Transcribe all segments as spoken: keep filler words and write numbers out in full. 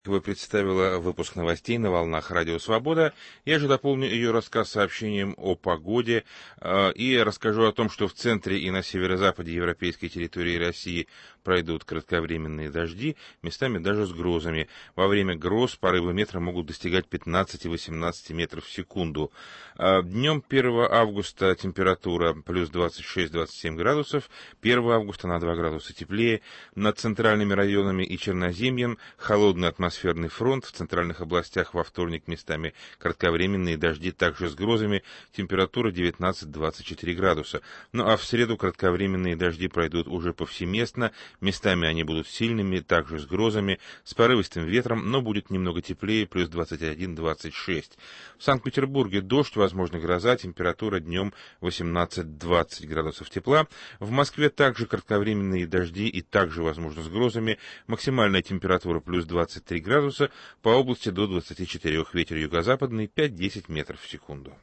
Представила выпуск новостей на волнах Радио Свобода. Я же дополню ее рассказ сообщением о погоде э, и расскажу о том, что в центре и на северо-западе европейской территории России пройдут кратковременные дожди, местами даже с грозами. Во время гроз порывы ветра могут достигать пятнадцати-восемнадцати метров в секунду. Э, днем первого августа температура плюс двадцать шесть - двадцать семь градусов, первого августа на два градуса теплее. Над центральными районами и Черноземьем холодная атмосфера. Атмосферный фронт, в центральных областях во вторник местами кратковременные дожди, также с грозами, температура девятнадцать - двадцать четыре градуса. Ну а в среду кратковременные дожди пройдут уже повсеместно, местами они будут сильными, также с грозами, с порывистым ветром, но будет немного теплее, плюс двадцать один - двадцать шесть. В Санкт-Петербурге дождь, возможно гроза, температура днем восемнадцать - двадцать градусов тепла. В Москве также кратковременные дожди и также возможно с грозами, максимальная температура плюс двадцать три градуса, по области до двадцати четырёх, ветер юго-западный пять - десять метров в секунду.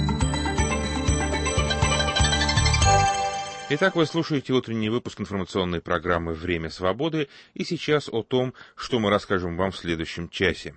Итак, вы слушаете утренний выпуск информационной программы «Время свободы», и сейчас о том, что мы расскажем вам в следующем часе.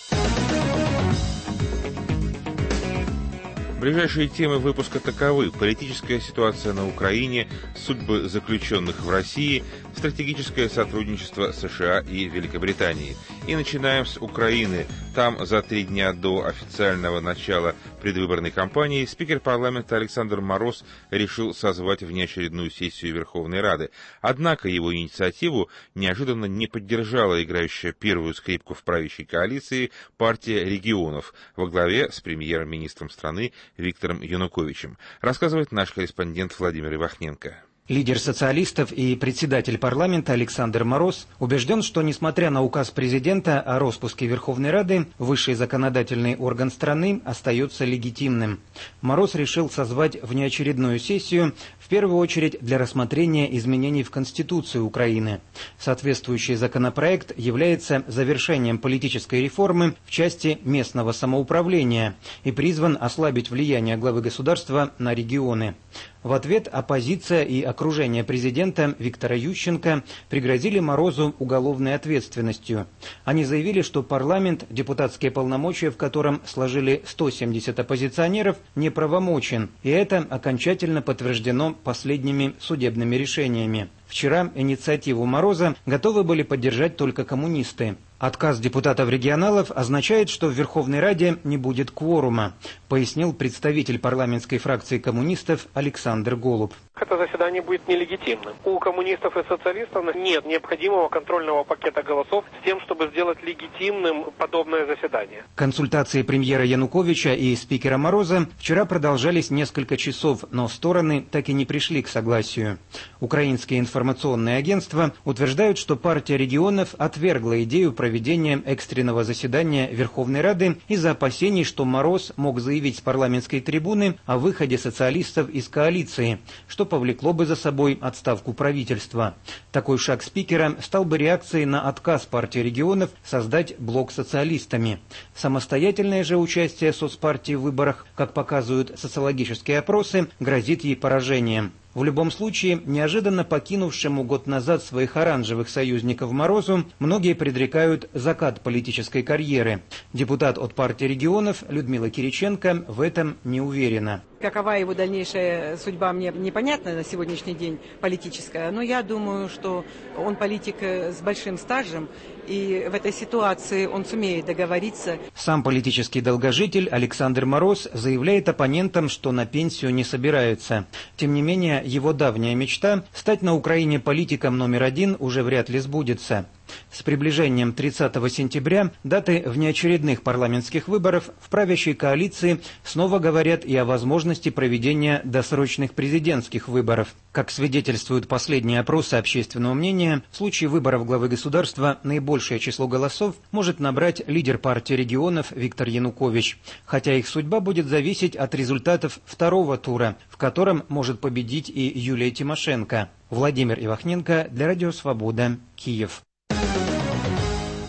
Ближайшие темы выпуска таковы: политическая ситуация на Украине, судьбы заключенных в России, стратегическое сотрудничество США и Великобритании. И начинаем с Украины. Там за три дня до официального начала предвыборной кампании спикер парламента Александр Мороз решил созвать внеочередную сессию Верховной Рады. Однако его инициативу неожиданно не поддержала играющая первую скрипку в правящей коалиции партия регионов во главе с премьер-министром страны Виктором Януковичем, рассказывает наш корреспондент Владимир Ивахненко. Лидер социалистов и председатель парламента Александр Мороз убежден, что, несмотря на указ президента о распуске Верховной Рады, высший законодательный орган страны остается легитимным. Мороз решил созвать внеочередную сессию, в первую очередь для рассмотрения изменений в Конституцию Украины. Соответствующий законопроект является завершением политической реформы в части местного самоуправления и призван ослабить влияние главы государства на регионы. В ответ оппозиция и окружение президента Виктора Ющенко пригрозили Морозу уголовной ответственностью. Они заявили, что парламент, депутатские полномочия в котором сложили сто семьдесят оппозиционеров, неправомочен, и это окончательно подтверждено последними судебными решениями. Вчера инициативу Мороза готовы были поддержать только коммунисты. Отказ депутатов-регионалов означает, что в Верховной Раде не будет кворума, пояснил представитель парламентской фракции коммунистов Александр Голуб. Это заседание будет нелегитимным. У коммунистов и социалистов нет необходимого контрольного пакета голосов с тем, чтобы сделать легитимным подобное заседание. Консультации премьера Януковича и спикера Мороза вчера продолжались несколько часов, но стороны так и не пришли к согласию. Украинские информационные агентства утверждают, что партия регионов отвергла идею проведения экстренного заседания Верховной Рады из-за опасений, что Мороз мог заявить с парламентской трибуны о выходе социалистов из коалиции, что повлекло бы за собой отставку правительства. Такой шаг спикера стал бы реакцией на отказ партии регионов создать блок с социалистами. Самостоятельное же участие соцпартии в выборах, как показывают социологические опросы, грозит ей поражением. В любом случае, неожиданно покинувшему год назад своих оранжевых союзников Морозу, многие предрекают закат политической карьеры. Депутат от партии регионов Людмила Кириченко в этом не уверена. Какова его дальнейшая судьба, мне непонятна на сегодняшний день политическая, но я думаю, что он политик с большим стажем, и в этой ситуации он сумеет договориться. Сам политический долгожитель Александр Мороз заявляет оппонентам, что на пенсию не собирается. Тем не менее, его давняя мечта стать на Украине политиком номер один уже вряд ли сбудется. С приближением тридцатого сентября, даты внеочередных парламентских выборов, в правящей коалиции снова говорят и о возможности проведения досрочных президентских выборов. Как свидетельствуют последние опросы общественного мнения, в случае выборов главы государства наибольшее число голосов может набрать лидер партии регионов Виктор Янукович, хотя их судьба будет зависеть от результатов второго тура, в котором может победить и Юлия Тимошенко. Владимир Ивахненко для Радио Свобода, Киев.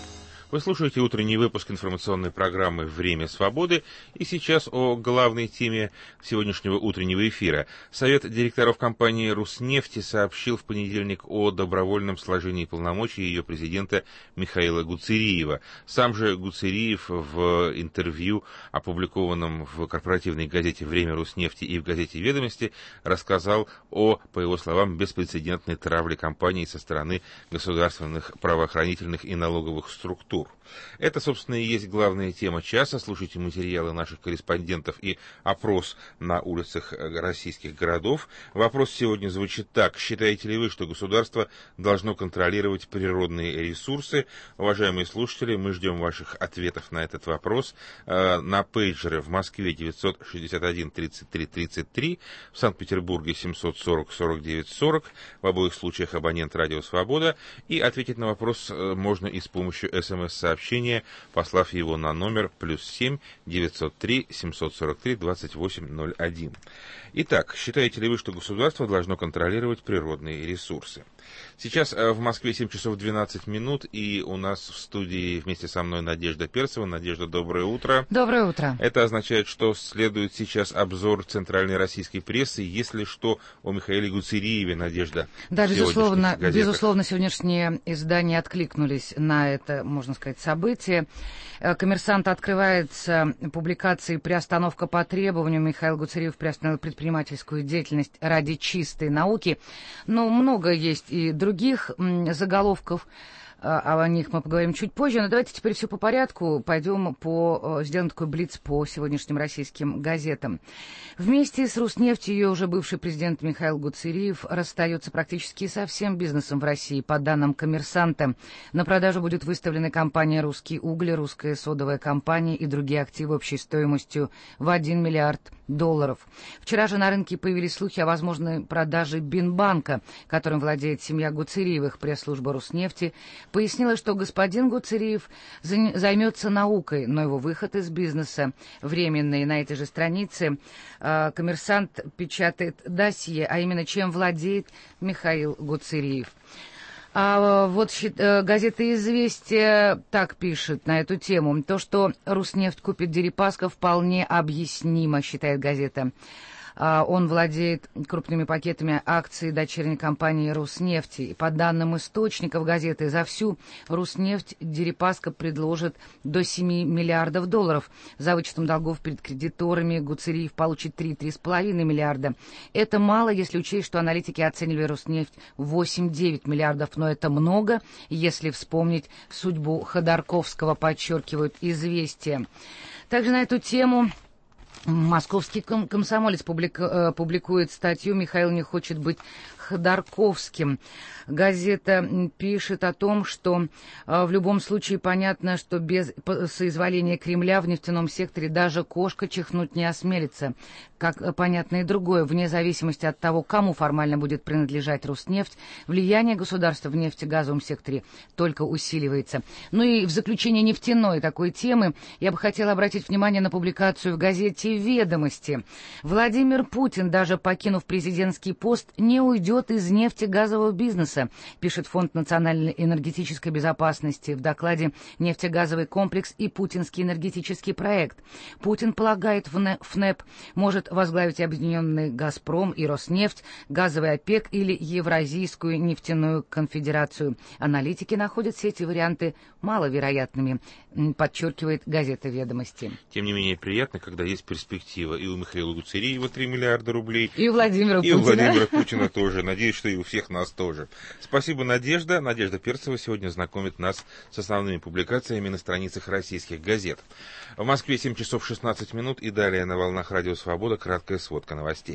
Вы слушаете утренний выпуск информационной программы «Время свободы». И сейчас о главной теме сегодняшнего утреннего эфира. Совет директоров компании «Руснефти» сообщил в понедельник о добровольном сложении полномочий ее президента Михаила Гуцериева. Сам же Гуцериев в интервью, опубликованном в корпоративной газете «Время Руснефти» и в газете «Ведомости», рассказал о, по его словам, беспрецедентной травле компании со стороны государственных правоохранительных и налоговых структур. Это, собственно, и есть главная тема часа. Слушайте материалы наших корреспондентов и опрос на улицах российских городов. Вопрос сегодня звучит так. Считаете ли вы, что государство должно контролировать природные ресурсы? Уважаемые слушатели, мы ждем ваших ответов на этот вопрос. На пейджеры в Москве девятьсот шестьдесят один тридцать три тридцать три, в Санкт-Петербурге семьсот сорок сорок девять сорок, в обоих случаях абонент «Радио Свобода». И ответить на вопрос можно и с помощью смс-сообщения, послав его на номер плюс семь девятьсот три семьсот сорок три двадцать восемь ноль один. Итак, считаете ли вы, что государство должно контролировать природные ресурсы? Сейчас в Москве семь часов двенадцать минут, и у нас в студии вместе со мной Надежда Перцева. Надежда, доброе утро. Доброе утро. Это означает, что следует сейчас обзор центральной российской прессы, если что, о Михаиле Гуцериеве, Надежда. Да, безусловно, безусловно, сегодняшние издания откликнулись на это, можно сказать, событие. «Коммерсант» открывается публикацией «Приостановка по требованию». Михаил Гуцериев приостановил предпринимательскую деятельность ради чистой науки. Но много есть и других заголовков. О них мы поговорим чуть позже. Но давайте теперь все по порядку. Пойдем по... Сделаем такой блиц по сегодняшним российским газетам. Вместе с «Руснефтью» ее уже бывший президент Михаил Гуцериев расстается практически со всем бизнесом в России. По данным «Коммерсанта», на продажу будет выставлена компания «Русский уголь», «Русская содовая компания» и другие активы общей стоимостью в один миллиард долларов. Вчера же на рынке появились слухи о возможной продаже Бинбанка, которым владеет семья Гуцериевых. Пресс-служба «Руснефти» пояснила, что господин Гуцериев займется наукой, но его выход из бизнеса временный. На этой же странице э, «Коммерсант» печатает досье, а именно чем владеет Михаил Гуцериев. А вот э, газета «Известия» так пишет на эту тему. То, что «Руснефть» купит Дерипаска, вполне объяснимо, считает газета. Он владеет крупными пакетами акций дочерней компании «Руснефти». И по данным источников газеты, за всю «Руснефть» Дерипаска предложит до семи миллиардов долларов. За вычетом долгов перед кредиторами Гуцериев получит три-три с половиной миллиарда. Это мало, если учесть, что аналитики оценивали «Руснефть» в восемь-девять миллиардов, но это много, если вспомнить судьбу Ходорковского, подчеркивают «Известия». Также на эту тему... Московский комсомолец публику, публикует статью «Михаил не хочет быть Ходорковским». Газета пишет о том, что в любом случае понятно, что без соизволения Кремля в нефтяном секторе даже кошка чихнуть не осмелится. Как понятно и другое, вне зависимости от того, кому формально будет принадлежать Руснефть, влияние государства в нефтегазовом секторе только усиливается. Ну и в заключение нефтяной такой темы я бы хотела обратить внимание на публикацию в газете «Ведомости». Владимир Путин, даже покинув президентский пост, не уйдет из нефтегазового бизнеса, пишет Фонд национальной энергетической безопасности в докладе «Нефтегазовый комплекс и путинский энергетический проект». Путин полагает, ФНЭП может возглавить объединенный «Газпром» и «Роснефть», газовый ОПЕК или Евразийскую нефтяную конфедерацию. Аналитики находят все эти варианты маловероятными, подчеркивает газета «Ведомости». Тем не менее, приятно, когда есть перспектива. И у Михаила Гуцериева три миллиарда рублей. И у Владимира и Путина. И у Владимира Путина тоже. Надеюсь, что и у всех нас тоже. Спасибо, Надежда. Надежда Перцева сегодня знакомит нас с основными публикациями на страницах российских газет. В Москве семь часов шестнадцать минут, и далее на волнах «Радио Свобода» краткая сводка новостей.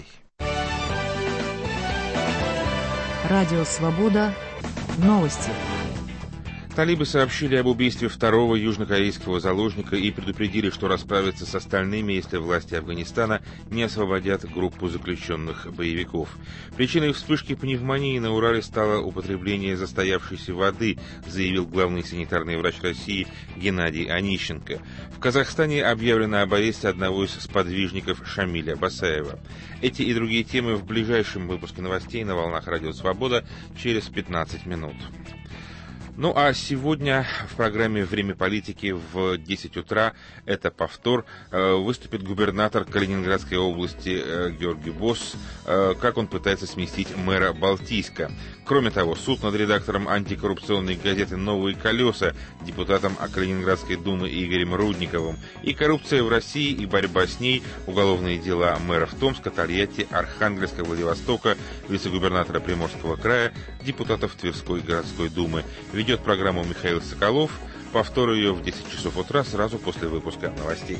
Радио Свобода. Новости. Талибы сообщили об убийстве второго южнокорейского заложника и предупредили, что расправятся с остальными, если власти Афганистана не освободят группу заключенных боевиков. Причиной вспышки пневмонии на Урале стало употребление застоявшейся воды, заявил главный санитарный врач России Геннадий Онищенко. В Казахстане объявлено об аресте одного из сподвижников Шамиля Басаева. Эти и другие темы в ближайшем выпуске новостей на волнах «Радио Свобода» через пятнадцать минут. Ну а сегодня в программе «Время политики» в десять утра, это повтор, выступит губернатор Калининградской области Георгий Босс, как он пытается сместить мэра Балтийска. Кроме того, суд над редактором антикоррупционной газеты «Новые колеса», депутатом Калининградской думы Игорем Рудниковым, и коррупция в России и борьба с ней, уголовные дела мэров Томска, Тольятти, Архангельска, Владивостока, вице-губернатора Приморского края, депутатов Тверской городской думы. Ведет программу Михаил Соколов. Повтор ее в десять часов утра, сразу после выпуска новостей.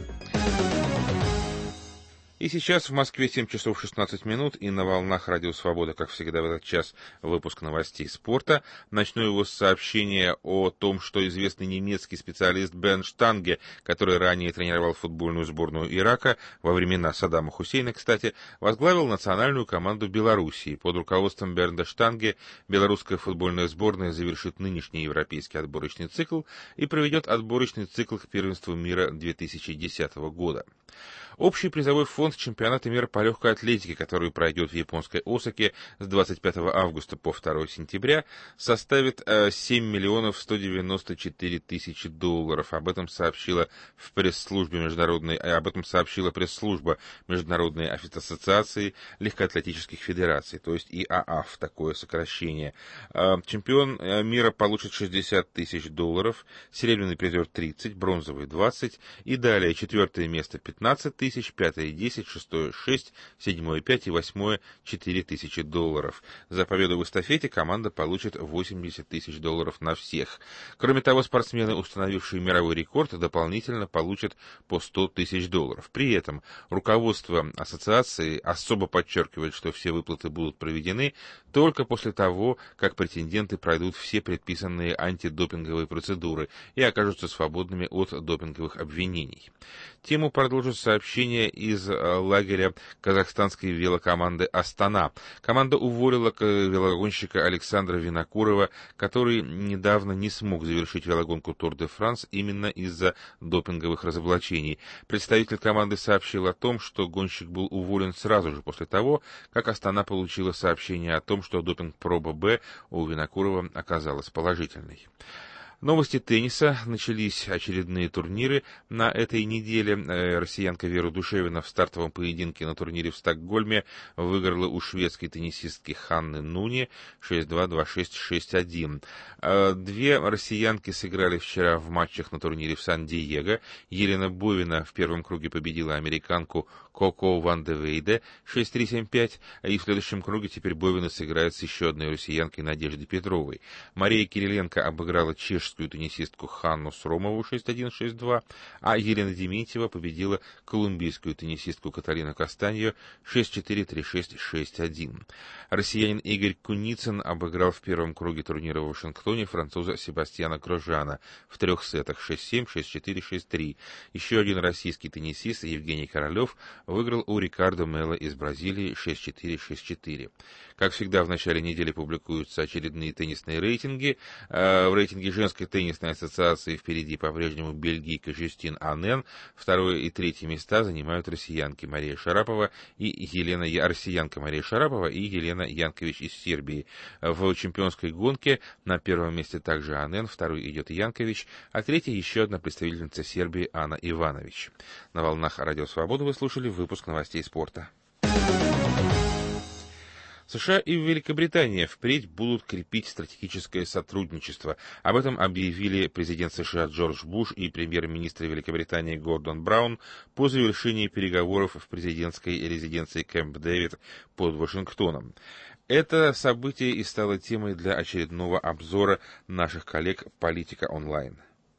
И сейчас в Москве семь часов шестнадцать минут, и на волнах Радио Свобода, как всегда в этот час, выпуск новостей спорта. Начну его с сообщения о том, что известный немецкий специалист Берnd Станге, который ранее тренировал футбольную сборную Ирака, во времена Саддама Хусейна, кстати, возглавил национальную команду Белоруссии. Под руководством Бернда Штанге белорусская футбольная сборная завершит нынешний европейский отборочный цикл и проведет отборочный цикл к первенству мира две тысячи десятого года. Общий призовой фонд чемпионата мира по легкой атлетике, который пройдет в японской Осаке с двадцать пятого августа по второго сентября, составит семь миллионов сто девяносто четыре тысячи долларов. Об этом сообщила в пресс-службе международной, об этом сообщила пресс-служба Международной ассоциации легкоатлетических федераций, то есть и а а эф, такое сокращение. Чемпион мира получит шестьдесят тысяч долларов, серебряный призер тридцать, бронзовый двадцать и далее четвертое место пятнадцать тысяч, пятое десять, шестое шесть, седьмое пять и восьмое четыре тысячи долларов. За победу в эстафете команда получит восемьдесят тысяч долларов на всех. Кроме того, спортсмены, установившие мировой рекорд, дополнительно получат по сто тысяч долларов. При этом руководство ассоциации особо подчеркивает, что все выплаты будут проведены только после того, как претенденты пройдут все предписанные антидопинговые процедуры и окажутся свободными от допинговых обвинений. Тему продолжит сообщение из лагеря казахстанской велокоманды «Астана». Команда уволила велогонщика Александра Винокурова, который недавно не смог завершить велогонку Тур де Франс именно из-за допинговых разоблачений. Представитель команды сообщил о том, что гонщик был уволен сразу же после того, как «Астана» получила сообщение о том, что допинг-проба Б у Винокурова оказалась положительной. Новости тенниса. Начались очередные турниры на этой неделе. Россиянка Вера Душевина в стартовом поединке на турнире в Стокгольме выиграла у шведской теннисистки Ханны Нуни шесть-два, два-шесть, шесть-один. Две россиянки сыграли вчера в матчах на турнире в Сан-Диего. Елена Бовина в первом круге победила американку Коко Ван де Вейде шесть-три, семь-пять, и в следующем круге теперь Бовина сыграет с еще одной россиянкой Надеждой Петровой. Мария Кириленко обыграла чешскую теннисистку Ханну Сромову шесть-один, шесть-два, а Елена Дементьева победила колумбийскую теннисистку Катарину Кастаньо шесть-четыре, три-шесть, шесть-один. Россиянин Игорь Куницын обыграл в первом круге турнира в Вашингтоне француза Себастьяна Грожана в трех сетах шесть-семь, шесть-четыре, шесть-три. Еще один российский теннисист Евгений Королев выиграл у Рикардо Мелло из Бразилии шесть-четыре, шесть-четыре. Как всегда, в начале недели публикуются очередные теннисные рейтинги. В рейтинге женской теннисной ассоциации впереди по-прежнему бельгийка Жюстин Анен. Второе и третье места занимают россиянки Мария Шарапова и Елена россиянка Мария Шарапова и Елена Янкович из Сербии. В чемпионской гонке на первом месте также Анен, второй идет Янкович, а третья еще одна представительница Сербии Анна Иванович. На волнах Радио Свобода вы слушали выпуск новостей спорта. США и Великобритания впредь будут крепить стратегическое сотрудничество. Об этом объявили президент США Джордж Буш и премьер-министр Великобритании Гордон Браун по завершении переговоров в президентской резиденции Кэмп-Дэвид под Вашингтоном. Это событие и стало темой для очередного обзора наших коллег «Политика онлайн».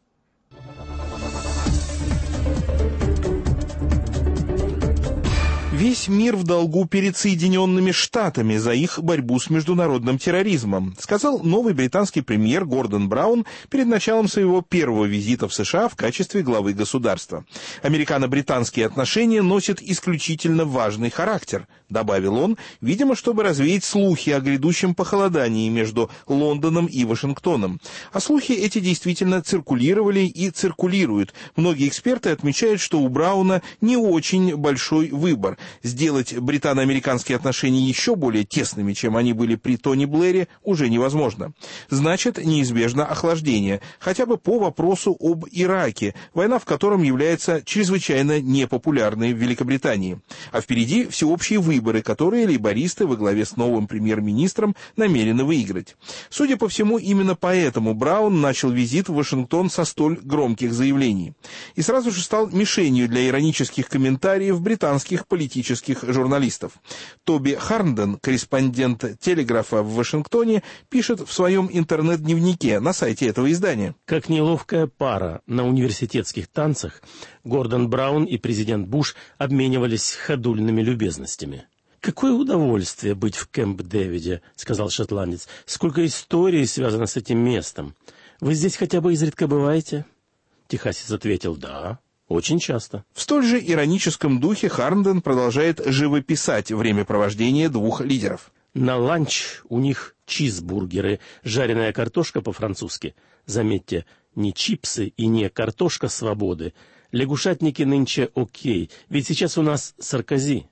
Весь мир в долгу перед Соединенными Штатами за их борьбу с международным терроризмом, сказал новый британский премьер Гордон Браун перед началом своего первого визита в США в качестве главы государства. Американо-британские отношения носят исключительно важный характер, добавил он, видимо, чтобы развеять слухи о грядущем похолодании между Лондоном и Вашингтоном. А слухи эти действительно циркулировали и циркулируют. Многие эксперты отмечают, что у Брауна не очень большой выбор. сделать британо-американские отношения еще более тесными, чем они были при Тони Блэре, уже невозможно. Значит, неизбежно охлаждение, хотя бы по вопросу об Ираке, война в котором является чрезвычайно непопулярной в Великобритании. А впереди всеобщие выборы, которые лейбористы во главе с новым премьер-министром намерены выиграть. Судя по всему, именно поэтому Браун начал визит в Вашингтон со столь громких заявлений. И сразу же стал мишенью для иронических комментариев британских политических журналистов. Тоби Харнден, корреспондент «Телеграфа» в Вашингтоне, пишет в своем интернет-дневнике на сайте этого издания. Как неловкая пара на университетских танцах, Гордон Браун и президент Буш обменивались ходульными любезностями. «Какое удовольствие быть в Кэмп-Дэвиде», — сказал шотландец. «Сколько историй связано с этим местом. Вы здесь хотя бы изредка бываете?» Техасец ответил: «Да, очень часто». В столь же ироническом духе Харнден продолжает живописать времяпровождение двух лидеров. «На ланч у них чизбургеры, жареная картошка по-французски. Заметьте, не чипсы и не картошка свободы. Лягушатники нынче окей, ведь сейчас у нас Саркози.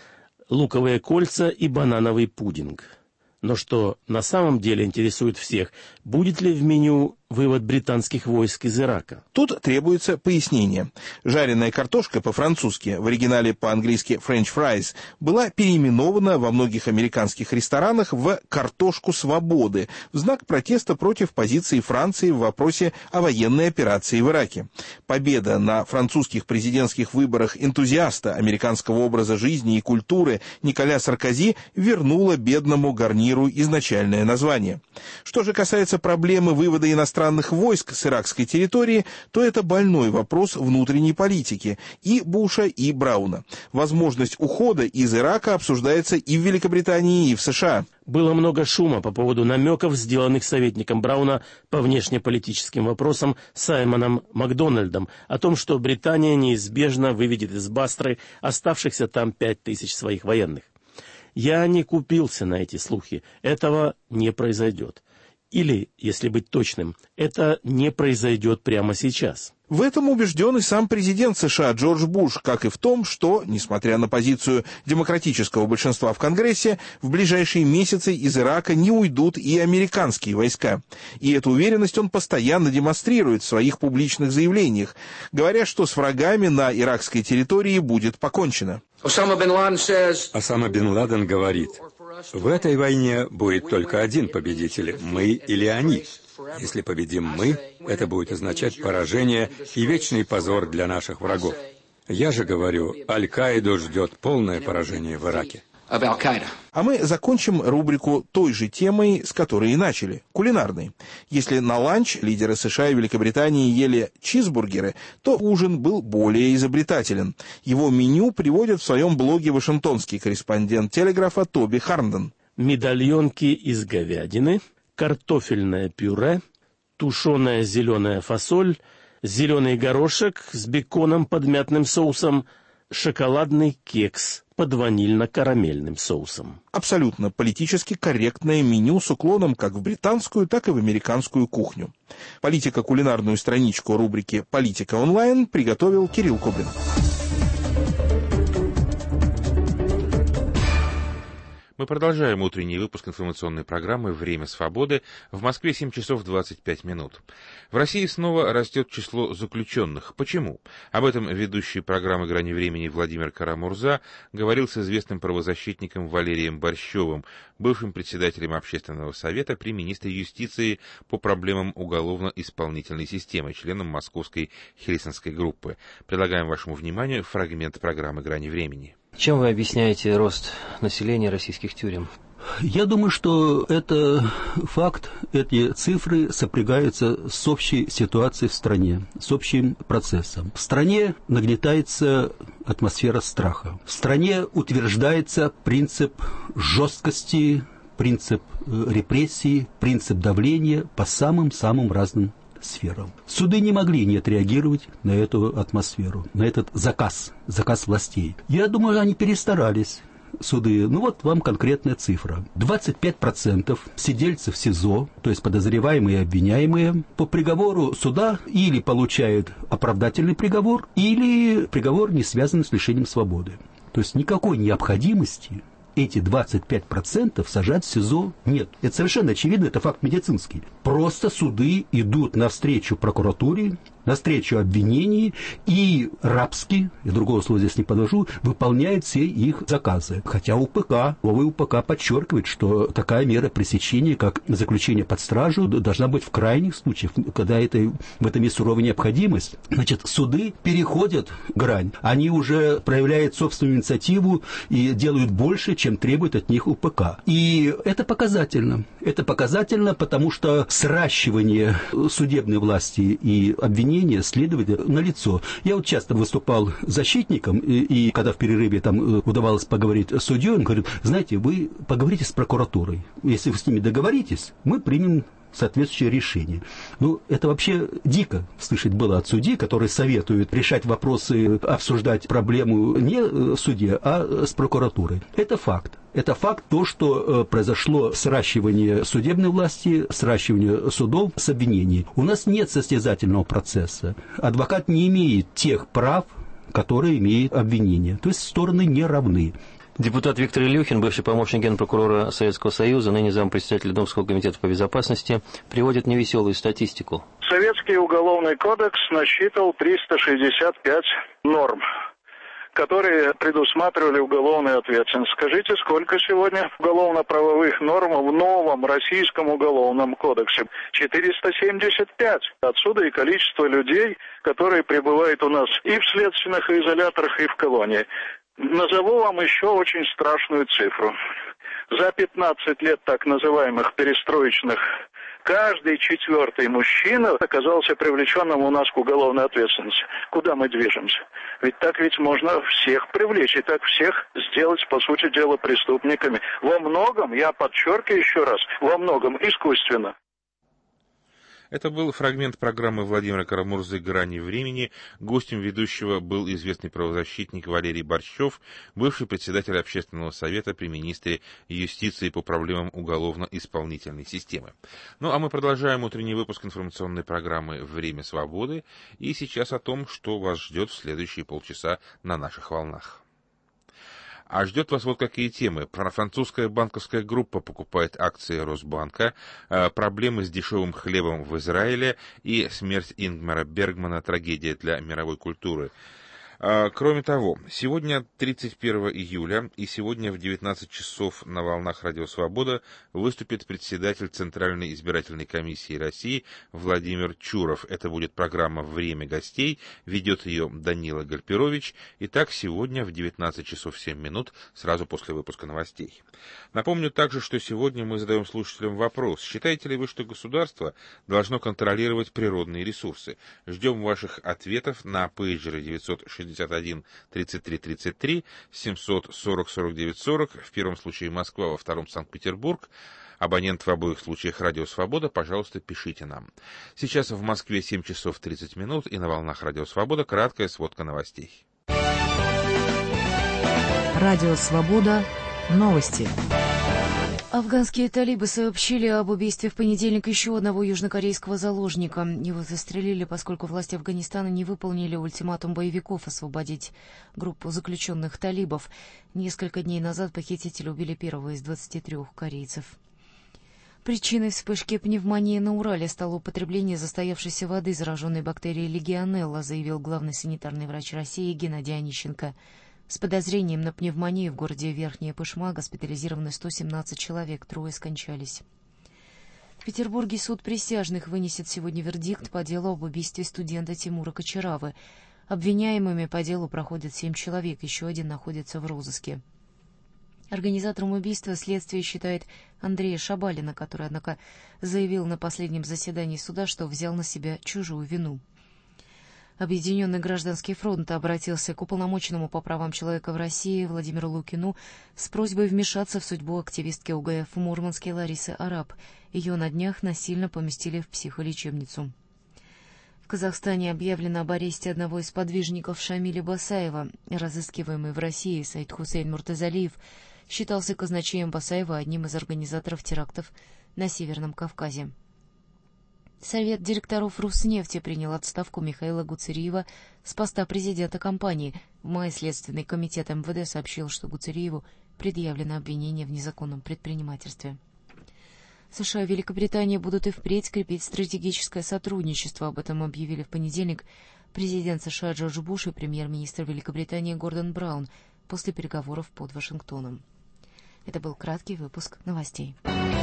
Луковые кольца и банановый пудинг. Но что на самом деле интересует всех, будет ли в меню вывод британских войск из Ирака?» Тут требуется пояснение. Жареная картошка по-французски, в оригинале по-английски French fries, была переименована во многих американских ресторанах в «картошку свободы» в знак протеста против позиции Франции в вопросе о военной операции в Ираке. Победа на французских президентских выборах энтузиаста американского образа жизни и культуры Николя Саркози вернула бедному гарниру изначальное название. Что же касается проблемы вывода иностранных войск с иракской территории, то это больной вопрос внутренней политики и Буша, и Брауна. Возможность ухода из Ирака обсуждается и в Великобритании, и в США. Было много шума по поводу намеков, сделанных советником Брауна по внешнеполитическим вопросам Саймоном Макдональдом, о том, что Британия неизбежно выведет из Басры оставшихся там пять тысяч своих военных. Я не купился на эти слухи. Этого не произойдет. Или, если быть точным, это не произойдет прямо сейчас. В этом убежден и сам президент США Джордж Буш, как и в том, что, несмотря на позицию демократического большинства в Конгрессе, в ближайшие месяцы из Ирака не уйдут и американские войска. И эту уверенность он постоянно демонстрирует в своих публичных заявлениях, говоря, что с врагами на иракской территории будет покончено. Осама бен Ладен говорит: в этой войне будет только один победитель, мы или они. Если победим мы, это будет означать поражение и вечный позор для наших врагов. Я же говорю, Аль-Каиду ждет полное поражение в Ираке. А мы закончим рубрику той же темой, с которой и начали, кулинарной. Если на ланч лидеры США и Великобритании ели чизбургеры, то ужин был более изобретателен. Его меню приводит в своем блоге вашингтонский корреспондент «Телеграфа» Тоби Харнден. Медальонки из говядины, картофельное пюре, тушеная зеленая фасоль, зеленый горошек с беконом под мятным соусом, шоколадный кекс под ванильно-карамельным соусом. Абсолютно политически корректное меню с уклоном как в британскую, так и в американскую кухню. Политико-кулинарную страничку рубрики «Политика онлайн» приготовил Кирилл Кобрин. Мы продолжаем утренний выпуск информационной программы «Время свободы». В Москве семь часов двадцать пять минут. В России снова растет число заключенных. Почему? Об этом ведущий программы «Грани времени» Владимир Карамурза говорил с известным правозащитником Валерием Борщевым, бывшим председателем Общественного совета при министре юстиции по проблемам уголовно-исполнительной системы, членом Московской Хельсинской группы. Предлагаем вашему вниманию фрагмент программы «Грани времени». Чем вы объясняете рост населения российских тюрем? Я думаю, что это факт, эти цифры сопрягаются с общей ситуацией в стране, с общим процессом. В стране нагнетается атмосфера страха. В стране утверждается принцип жесткости, принцип репрессий, принцип давления по самым-самым разным сферам. Суды не могли не отреагировать на эту атмосферу, на этот заказ, заказ властей. Я думаю, они перестарались. Суды, ну вот вам конкретная цифра. двадцать пять процентов сидельцев СИЗО, то есть подозреваемые и обвиняемые, по приговору суда или получают оправдательный приговор, или приговор не связан с лишением свободы. То есть никакой необходимости эти двадцать пять процентов сажать в СИЗО нет. Это совершенно очевидно, это факт медицинский. Просто суды идут навстречу прокуратуре, навстречу обвинений и рабски, я другого слова здесь не подвожу, выполняют все их заказы. Хотя УПК, новый УПК подчеркивает, что такая мера пресечения, как заключение под стражу, должна быть в крайних случаях, когда это, в этом есть суровая необходимость. Значит, суды переходят грань, они уже проявляют собственную инициативу и делают больше, чем требует от них УПК. И это показательно. Это показательно, потому что сращивание судебной власти и обвинения следователя налицо. Я вот часто выступал защитником, и, и когда в перерыве там удавалось поговорить с судьей, он говорит: знаете, вы поговорите с прокуратурой. Если вы с ними договоритесь, мы примем соответствующее решение. Ну, это вообще дико слышать было от судей, которые советуют решать вопросы, обсуждать проблему не в суде, а с прокуратурой. Это факт. Это факт, то, что произошло сращивание судебной власти, сращивание судов с обвинений. У нас нет состязательного процесса. Адвокат не имеет тех прав, которые имеет обвинение. То есть стороны не равны. Депутат Виктор Илюхин, бывший помощник генпрокурора Советского Союза, ныне зампредседателя Думского комитета по безопасности, приводит невеселую статистику. Советский уголовный кодекс насчитывал триста шестьдесят пять норм, которые предусматривали уголовную ответственность. Скажите, сколько сегодня уголовно-правовых норм в новом российском уголовном кодексе? четыреста семьдесят пять. Отсюда и количество людей, которые пребывают у нас и в следственных изоляторах, и в колонии. Назову вам еще очень страшную цифру. За пятнадцать лет так называемых перестроечных каждый четвертый мужчина оказался привлеченным у нас к уголовной ответственности. Куда мы движемся? Ведь так ведь можно всех привлечь, и так всех сделать, по сути дела, преступниками. Во многом, я подчеркиваю еще раз, во многом искусственно. Это был фрагмент программы Владимира Карамурзы «Грани времени». Гостем ведущего был известный правозащитник Валерий Борщев, бывший председатель Общественного совета при министре юстиции по проблемам уголовно-исполнительной системы. Ну а мы продолжаем утренний выпуск информационной программы «Время свободы». И сейчас о том, что вас ждет в следующие полчаса на наших волнах. А ждет вас вот какие темы. Французская банковская группа покупает акции Росбанка, проблемы с дешевым хлебом в Израиле и смерть Ингмара Бергмана, трагедия для мировой культуры. Кроме того, сегодня тридцать первого июля и сегодня в девятнадцать часов на волнах Радио Свобода выступит председатель Центральной избирательной комиссии России Владимир Чуров. Это будет программа «Время гостей», ведет ее Данила Гальперович. Итак, сегодня в девятнадцать часов семь минут, сразу после выпуска новостей. Напомню также, что сегодня мы задаем слушателям вопрос: считаете ли вы, что государство должно контролировать природные ресурсы? Ждем ваших ответов на пейджеры девятьсот шестьдесят один тридцать три тридцать три, семьсот сорок сорок девять сорок, в первом случае Москва, во втором Санкт-Петербург. Абонент в обоих случаях Радио Свобода, пожалуйста, пишите нам. Сейчас в Москве семь часов тридцать минут, и на волнах Радио Свобода краткая сводка новостей. Радио Свобода. Новости. Афганские талибы сообщили об убийстве в понедельник еще одного южнокорейского заложника. Его застрелили, поскольку власти Афганистана не выполнили ультиматум боевиков освободить группу заключенных талибов. Несколько дней назад похитители убили первого из двадцати трёх корейцев. Причиной вспышки пневмонии на Урале стало употребление застоявшейся воды, зараженной бактерией легионелла, заявил главный санитарный врач России Геннадий Онищенко. С подозрением на пневмонию в городе Верхняя Пышма госпитализированы сто семнадцать человек, трое скончались. В Петербурге суд присяжных вынесет сегодня вердикт по делу об убийстве студента Тимура Кочаравы. Обвиняемыми по делу проходят семь человек, еще один находится в розыске. Организатором убийства следствие считает Андрея Шабалина, который, однако, заявил на последнем заседании суда, что взял на себя чужую вину. Объединенный гражданский фронт обратился к уполномоченному по правам человека в России Владимиру Лукину с просьбой вмешаться в судьбу активистки ОГФ в Мурманске Ларисы Араб. Ее на днях насильно поместили в психолечебницу. В Казахстане объявлено об аресте одного из подвижников Шамиля Басаева. Разыскиваемый в России Саид Хусейн Муртазалиев считался казначеем Басаева одним из организаторов терактов на Северном Кавказе. Совет директоров Роснефти принял отставку Михаила Гуцериева с поста президента компании. В мае Следственный комитет эм вэ дэ сообщил, что Гуцериеву предъявлено обвинение в незаконном предпринимательстве. США и Великобритания будут и впредь крепить стратегическое сотрудничество. Об этом объявили в понедельник президент США Джордж Буш и премьер-министр Великобритании Гордон Браун после переговоров под Вашингтоном. Это был краткий выпуск новостей.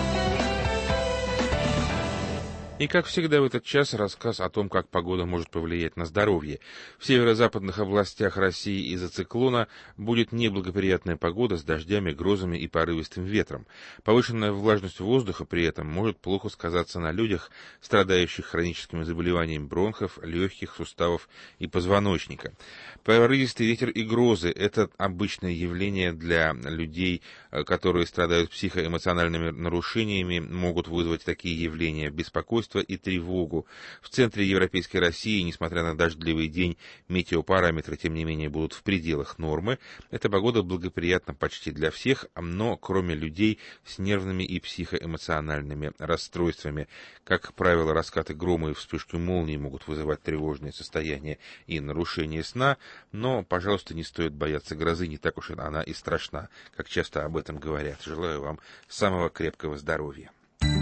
И, как всегда в этот час, рассказ о том, как погода может повлиять на здоровье. В северо-западных областях России из-за циклона будет неблагоприятная погода с дождями, грозами и порывистым ветром. Повышенная влажность воздуха при этом может плохо сказаться на людях, страдающих хроническими заболеваниями бронхов, легких, суставов и позвоночника. Порывистый ветер и грозы – это обычное явление для людей, которые страдают психоэмоциональными нарушениями, могут вызвать такие явления беспокойства и тревогу. В центре европейской России, несмотря на дождливый день, метеопараметры, тем не менее, будут в пределах нормы. Эта погода благоприятна почти для всех, но кроме людей с нервными и психоэмоциональными расстройствами. Как правило, раскаты грома и вспышки молнии могут вызывать тревожное состояние и нарушение сна, но, пожалуйста, не стоит бояться грозы, не так уж она и страшна, как часто об этом говорят. Желаю вам самого крепкого здоровья.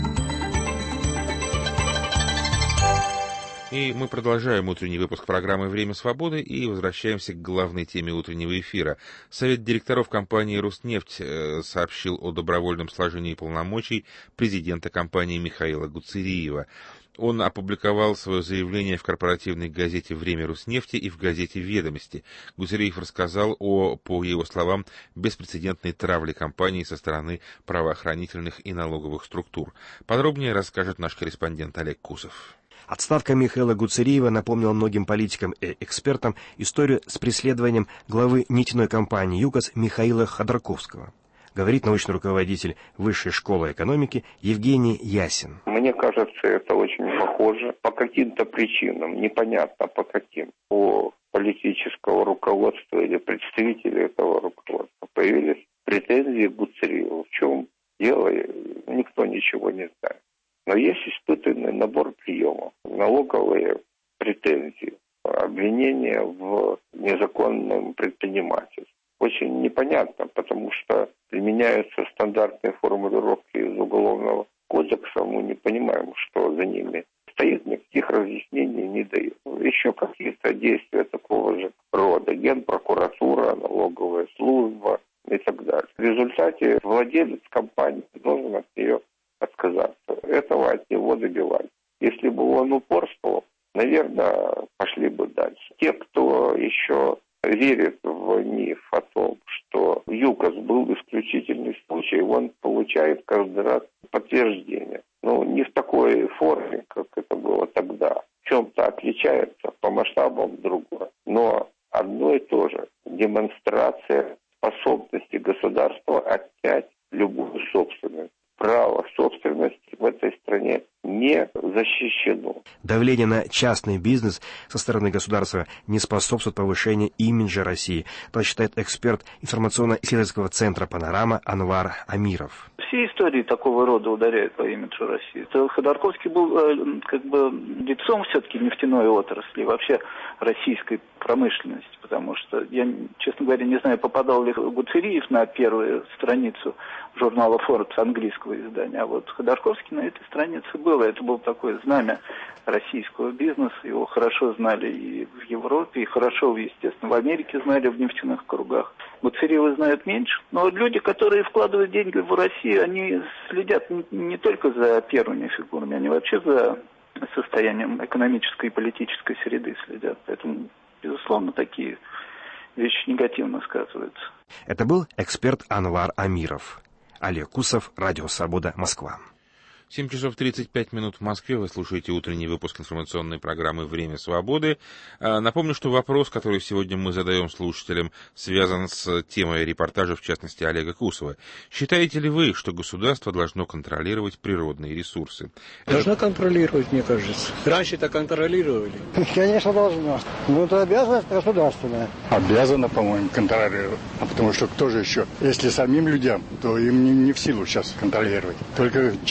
И мы продолжаем утренний выпуск программы «Время свободы» и возвращаемся к главной теме утреннего эфира. Совет директоров компании «Роснефть» сообщил о добровольном сложении полномочий президента компании Михаила Гуцериева. Он опубликовал свое заявление в корпоративной газете «Время Роснефти» и в газете «Ведомости». Гуцериев рассказал о, по его словам, беспрецедентной травле компании со стороны правоохранительных и налоговых структур. Подробнее расскажет наш корреспондент Олег Кусов. Отставка Михаила Гуцериева напомнила многим политикам и экспертам историю с преследованием главы нефтяной компании «ЮКОС» Михаила Ходорковского. Говорит научный руководитель Высшей школы экономики Евгений Ясин. Мне кажется, это очень похоже по каким-то причинам, непонятно по каким. У политического руководства или представителей этого руководства появились претензии к Гуцериеву. В чем дело, никто ничего не знает. Но есть испытанный набор приемов, налоговые претензии, обвинения в незаконном предпринимательстве. Очень непонятно, потому что применяются стандартные формулировки из Уголовного кодекса, мы не понимаем, что за ними стоит, никаких разъяснений не дают. Еще какие-то действия такого же рода, Генпрокуратура, налоговая служба и так далее. В результате владелец компании должен от нее отказаться. Этого от него добивались. Если бы он упорствовал, наверное, пошли бы дальше. Те, кто еще верит в миф о том, что ЮКОС был исключительный случай, он получает каждый раз подтверждение. Но не в такой форме, как это было тогда. В чем-то отличается, по масштабам другое. Но одно и то же. Демонстрация способности государства отнять любую собственность. Право собственности в этой стране не защищено. Давление на частный бизнес со стороны государства не способствует повышению имиджа России, так считает эксперт информационно-исследовательского центра «Панорама» Анвар Амиров. Все истории такого рода ударяют по имиджу России. Ходорковский был э, как бы лицом все-таки нефтяной отрасли, вообще российской промышленности, потому что я, честно говоря, не знаю, попадал ли Гуцериев на первую страницу журнала Forbes, английского издания, а вот Ходорковский на этой странице был. Это было такое знамя российского бизнеса, его хорошо знали и в Европе, и хорошо, естественно, в Америке знали в нефтяных кругах. Гуцериева знают меньше, но люди, которые вкладывают деньги в Россию, они следят не, не только за первыми фигурами, они вообще за состоянием экономической и политической среды следят. Поэтому, безусловно, такие вещи негативно сказываются. Это был эксперт Анвар Амиров. Олег Кусов, Радио Свобода, Москва. семь часов тридцать пять минут в Москве. Вы слушаете утренний выпуск информационной программы «Время свободы». Напомню, что вопрос, который сегодня мы задаем слушателям, связан с темой репортажа, в частности, Олега Кусова. Считаете ли вы, что государство должно контролировать природные ресурсы? Должно Это... контролировать, мне кажется. Раньше-то контролировали. Конечно, должно. Но это обязанность государственная. Обязано, по-моему, контролировать. А потому что кто же еще? Если самим людям, то им не, не в силу сейчас контролировать. Только через государство.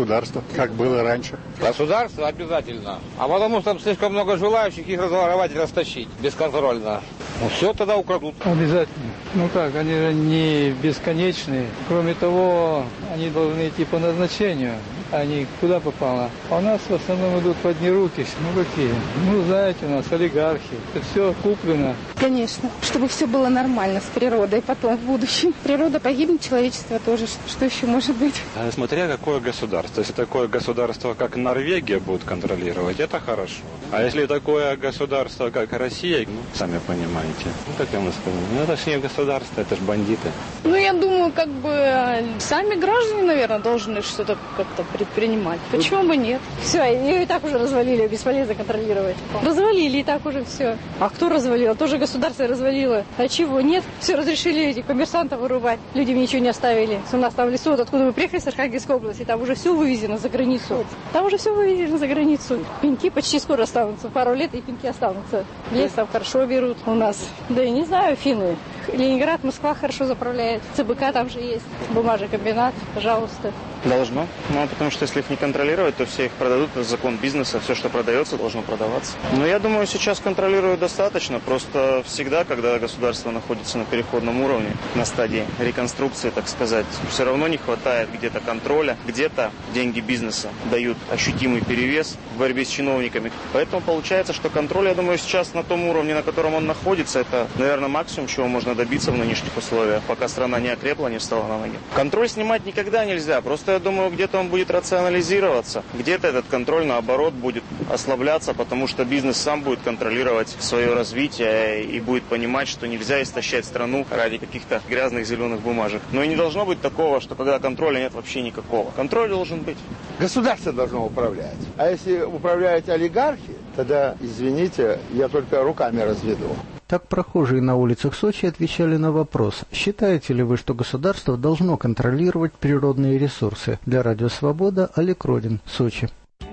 государство, как было раньше. Государство обязательно. А потому что там слишком много желающих их разворовать и растащить бесконтрольно. Ну все тогда украдут. Обязательно. Ну как, они же не бесконечные. Кроме того, они должны идти по назначению. Они куда попало? А у нас в основном идут в одни руки. Ну какие? Ну знаете, у нас олигархи. Это все куплено. Конечно. Чтобы все было нормально с природой потом в будущем. Природа погибнет, человечество тоже. Что еще может быть? Смотря какое государство. Если такое государство, как Норвегия, будет контролировать, это хорошо. А если такое государство, как Россия, ну, сами понимаете. Ну, как я вам скажу, ну, это же не государство, это же бандиты. Ну, я думаю, как бы сами граждане, наверное, должны что-то как-то предпринимать. Почему бы нет? Все, ее и так уже развалили, бесполезно контролировать. Развалили и так уже все. А кто развалил? Тоже государство развалило. А чего? Нет. Все разрешили этих коммерсантов вырубать. Людям ничего не оставили. У нас там в лесу, вот откуда мы приехали, с Архангельской области, там уже все вывезено за границу. Там уже все вывезено за границу. Пеньки почти скоро останутся. Пару лет и пеньки останутся. Лес там хорошо берут у нас. Да и не знаю, финны. Ленинград, Москва хорошо заправляет. ЦБК там же есть. Бумажекомбинат, пожалуйста. Должно. Ну, потому что если их не контролировать, то все их продадут. Это закон бизнеса. Все, что продается, должно продаваться. Но я думаю, сейчас контролируют достаточно. Просто всегда, когда государство находится на переходном уровне, на стадии реконструкции, так сказать, все равно не хватает где-то контроля. Где-то деньги бизнеса дают ощутимый перевес в борьбе с чиновниками. Поэтому получается, что контроль, я думаю, сейчас на том уровне, на котором он находится, это, наверное, максимум, чего можно добиться в нынешних условиях, пока страна не окрепла, не встала на ноги. Контроль снимать никогда нельзя. Просто я думаю, где-то он будет рационализироваться, где-то этот контроль, наоборот, будет ослабляться, потому что бизнес сам будет контролировать свое развитие и будет понимать, что нельзя истощать страну ради каких-то грязных зеленых бумажек. Но и не должно быть такого, что когда контроля нет вообще никакого. Контроль должен быть. Государство должно управлять. А если управляют олигархи, тогда, извините, я только руками разведу. Так прохожие на улицах Сочи отвечали на вопрос: считаете ли вы, что государство должно контролировать природные ресурсы? Для Радио Свобода Олег Родин, Сочи.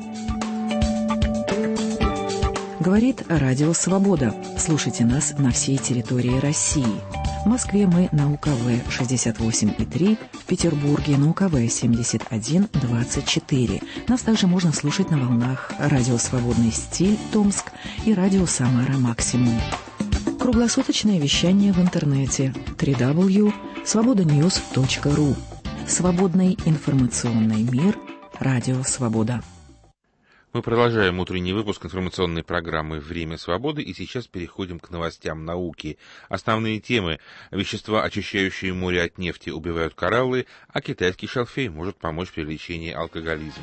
Говорит Радио Свобода. Слушайте нас на всей территории России. В Москве мы на УКВ шестьдесят восемь и три, в Петербурге на УКВ семьдесят один двадцать четыре. Нас также можно слушать на волнах Радио Свободный стиль Томск и Радио Самара Максимум. Круглосуточное вещание в интернете дабл ю дабл ю дабл ю точка свобода ньюс точка ру. Свободный информационный мир. Радио Свобода. Мы продолжаем утренний выпуск информационной программы «Время свободы» и сейчас переходим к новостям науки. Основные темы: вещества, очищающие море от нефти, убивают кораллы, а китайский шалфей может помочь при лечении алкоголизма.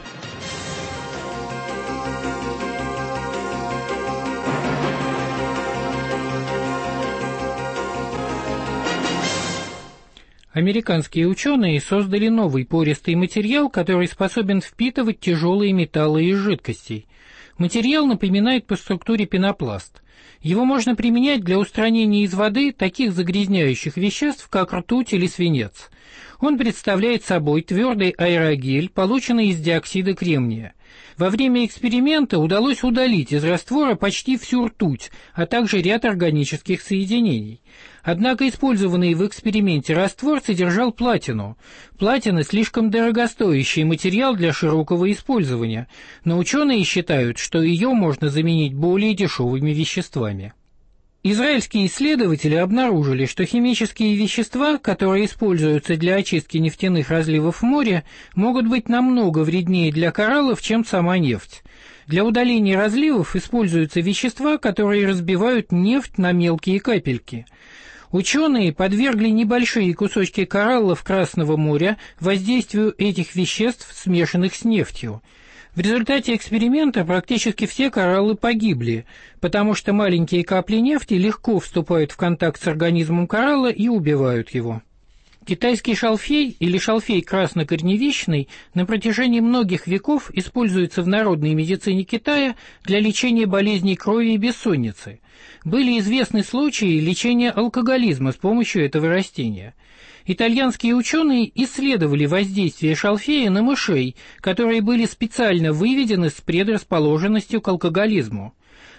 Американские ученые создали новый пористый материал, который способен впитывать тяжелые металлы из жидкостей. Материал напоминает по структуре пенопласт. Его можно применять для устранения из воды таких загрязняющих веществ, как ртуть или свинец. Он представляет собой твердый аэрогель, полученный из диоксида кремния. Во время эксперимента удалось удалить из раствора почти всю ртуть, а также ряд органических соединений. Однако использованный в эксперименте раствор содержал платину. Платина – слишком дорогостоящий материал для широкого использования, но ученые считают, что ее можно заменить более дешевыми веществами. Израильские исследователи обнаружили, что химические вещества, которые используются для очистки нефтяных разливов в море, могут быть намного вреднее для кораллов, чем сама нефть. Для удаления разливов используются вещества, которые разбивают нефть на мелкие капельки. Ученые подвергли небольшие кусочки кораллов Красного моря воздействию этих веществ, смешанных с нефтью. В результате эксперимента практически все кораллы погибли, потому что маленькие капли нефти легко вступают в контакт с организмом коралла и убивают его. Китайский шалфей или шалфей краснокорневищный на протяжении многих веков используется в народной медицине Китая для лечения болезней крови и бессонницы. Были известны случаи лечения алкоголизма с помощью этого растения. Итальянские ученые исследовали воздействие шалфея на мышей, которые были специально выведены с предрасположенностью к алкоголизму.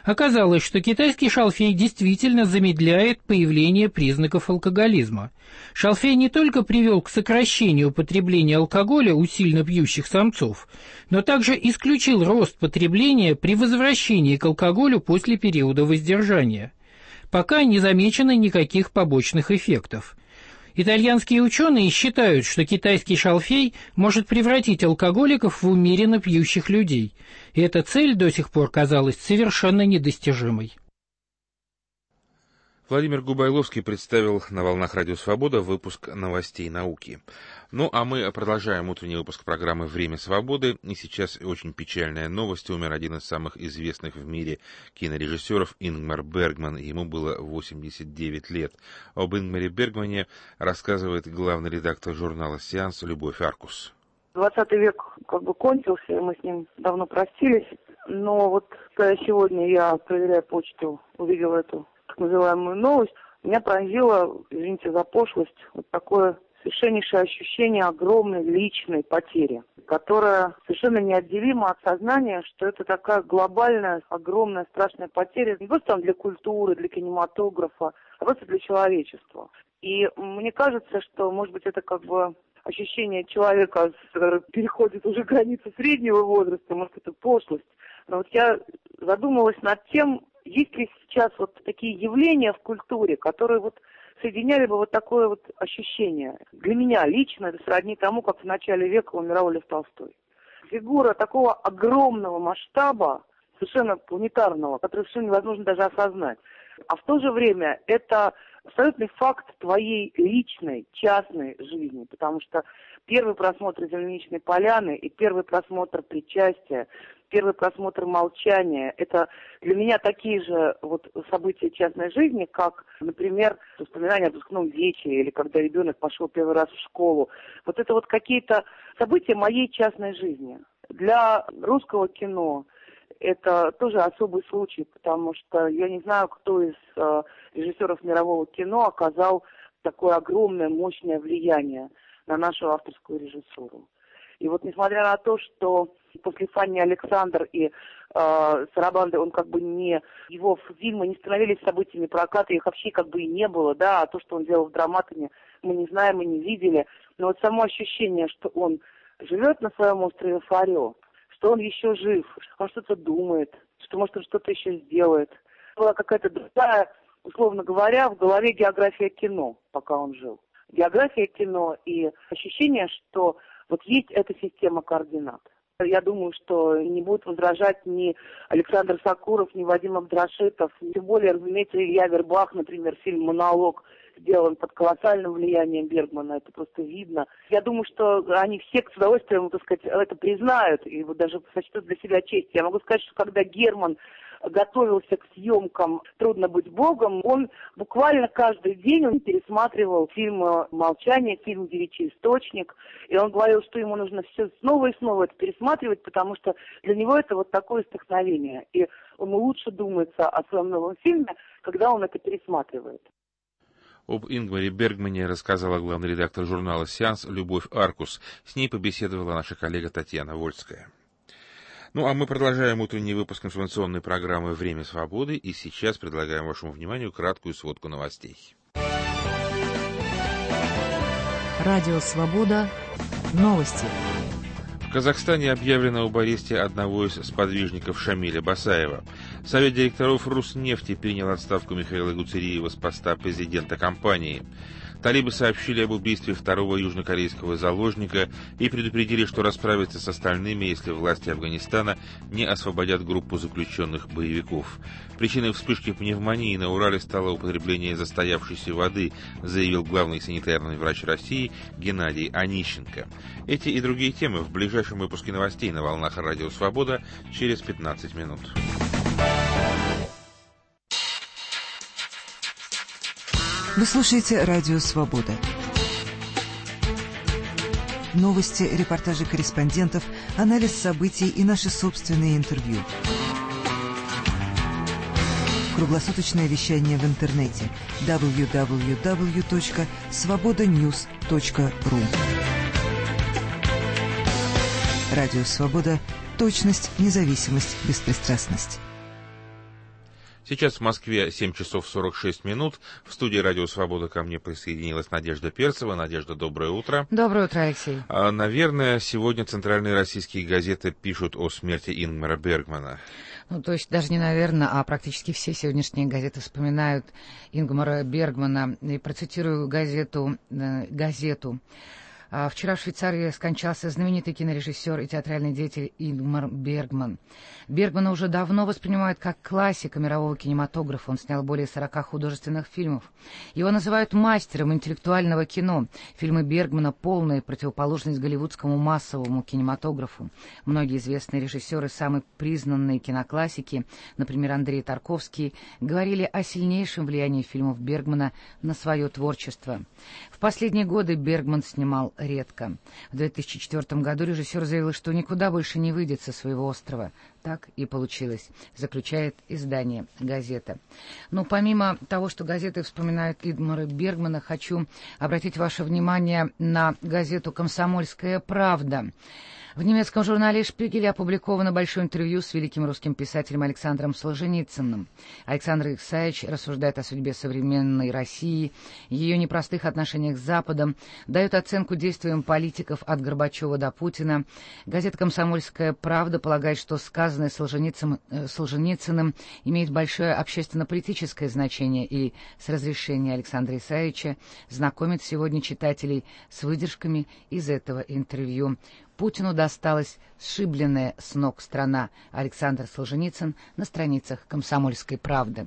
Оказалось, что китайский шалфей действительно замедляет появление признаков алкоголизма. Шалфей не только привел к сокращению употребления алкоголя у сильно пьющих самцов, но также исключил рост потребления при возвращении к алкоголю после периода воздержания. Пока не замечено никаких побочных эффектов. Итальянские ученые считают, что китайский шалфей может превратить алкоголиков в умеренно пьющих людей, и эта цель до сих пор казалась совершенно недостижимой. Владимир Губайловский представил на «Волнах Радио Свобода» выпуск новостей науки. Ну, а мы продолжаем утренний выпуск программы «Время свободы». И сейчас очень печальная новость. Умер один из самых известных в мире кинорежиссеров Ингмар Бергман. Ему было восемьдесят девять лет. Об Ингмаре Бергмане рассказывает главный редактор журнала «Сеанс» Любовь Аркус. двадцатый век как бы кончился, и мы с ним давно простились. Но вот когда сегодня я, проверяя почту, увидела эту так называемую новость, меня поразило, извините за пошлость, вот такое совершеннейшее ощущение огромной личной потери, которая совершенно неотделима от сознания, что это такая глобальная, огромная, страшная потеря не просто для культуры, для кинематографа, а просто для человечества. И мне кажется, что, может быть, это как бы ощущение человека, который переходит уже границу среднего возраста, может, это пошлость. Но вот я задумалась над тем, есть ли сейчас вот такие явления в культуре, которые вот соединяли бы вот такое вот ощущение. Для меня лично это сродни тому, как в начале века умирал Лев Толстой. Фигура такого огромного масштаба, совершенно планетарного, который совершенно невозможно даже осознать. А в то же время это абсолютный факт твоей личной, частной жизни, потому что первый просмотр «Земляничной поляны» и первый просмотр «Причастия», первый просмотр «Молчания» — это для меня такие же вот события частной жизни, как, например, воспоминания о выпускном вечере или когда ребенок пошел первый раз в школу. Вот это вот какие-то события моей частной жизни. Для русского кино это тоже особый случай, потому что я не знаю, кто из э, режиссеров мирового кино оказал такое огромное, мощное влияние на нашу авторскую режиссуру. И вот несмотря на то, что после Фанни Александр и э, Сарабанды, он как бы не, его фильмы не становились событиями проката, их вообще как бы и не было, да, а то, что он делал в Драматоне, мы не знаем и не видели. Но вот само ощущение, что он живет на своем острове Фарео, что он еще жив, что он что-то думает, что, может, он что-то еще сделает. Была какая-то другая, условно говоря, в голове география кино, пока он жил. География кино и ощущение, что вот есть эта система координат. Я думаю, что не будут возражать ни Александр Сакуров, ни Вадим Абдрашитов, тем более, разумеется, Илья Вербах, например, фильм «Монолог» сделан под колоссальным влиянием Бергмана, это просто видно. Я думаю, что они все с удовольствием, так сказать, это признают и вот даже сочтут для себя честь. Я могу сказать, что когда Герман готовился к съемкам «Трудно быть Богом», он буквально каждый день он пересматривал фильм «Молчание», фильм «Девичий источник», и он говорил, что ему нужно все снова и снова это пересматривать, потому что для него это вот такое столкновение, и ему лучше думается о своем новом фильме, когда он это пересматривает. Об Ингмаре Бергмане рассказала главный редактор журнала «Сеанс» Любовь Аркус. С ней побеседовала наша коллега Татьяна Вольская. Ну, а мы продолжаем утренний выпуск информационной программы «Время свободы», и сейчас предлагаем вашему вниманию краткую сводку новостей. Радио «Свобода». Новости. В Казахстане объявлено об аресте одного из сподвижников Шамиля Басаева. Совет директоров Руснефти принял отставку Михаила Гуцериева с поста президента компании. Талибы сообщили об убийстве второго южнокорейского заложника и предупредили, что расправятся с остальными, если власти Афганистана не освободят группу заключенных боевиков. Причиной вспышки пневмонии на Урале стало употребление застоявшейся воды, заявил главный санитарный врач России Геннадий Онищенко. Эти и другие темы в ближайшем выпуске новостей на волнах Радио Свобода через пятнадцать минут. Вы слушаете «Радио Свобода». Новости, репортажи корреспондентов, анализ событий и наши собственные интервью. Круглосуточное вещание в интернете дабл ю дабл ю дабл ю точка свобода ньюс точка ру. Радио Свобода. Точность, независимость, беспристрастность. Сейчас в Москве семь часов сорок шесть минут. В студии «Радио Свобода» ко мне присоединилась Надежда Перцева. Надежда, доброе утро. Доброе утро, Алексей. А, наверное, сегодня центральные российские газеты пишут о смерти Ингмара Бергмана. Ну, то есть даже не наверное, а практически все сегодняшние газеты вспоминают Ингмара Бергмана. И процитирую газету, э, газету. Вчера в Швейцарии скончался знаменитый кинорежиссер и театральный деятель Ингмар Бергман. Бергмана уже давно воспринимают как классика мирового кинематографа. Он снял более сорока художественных фильмов. Его называют мастером интеллектуального кино. Фильмы Бергмана — полная противоположность голливудскому массовому кинематографу. Многие известные режиссеры, самые признанные киноклассики, например, Андрей Тарковский, говорили о сильнейшем влиянии фильмов Бергмана на свое творчество. В последние годы Бергман снимал редко. В две тысячи четвёртом году режиссер заявил, что никуда больше не выйдет со своего острова. Так и получилось, заключает издание «Газета». Но помимо того, что газеты вспоминают Ингмара Бергмана, хочу обратить ваше внимание на газету «Комсомольская правда». В немецком журнале «Шпигель» опубликовано большое интервью с великим русским писателем Александром Солженицыным. Александр Исаевич рассуждает о судьбе современной России, ее непростых отношениях с Западом, дает оценку действиям политиков от Горбачева до Путина. Газета «Комсомольская правда» полагает, что сказанное Солженицыным, Солженицыным имеет большое общественно-политическое значение, и с разрешения Александра Исаевича знакомит сегодня читателей с выдержками из этого интервью. Путину досталась сшибленная с ног страна. Александр Солженицын на страницах «Комсомольской правды».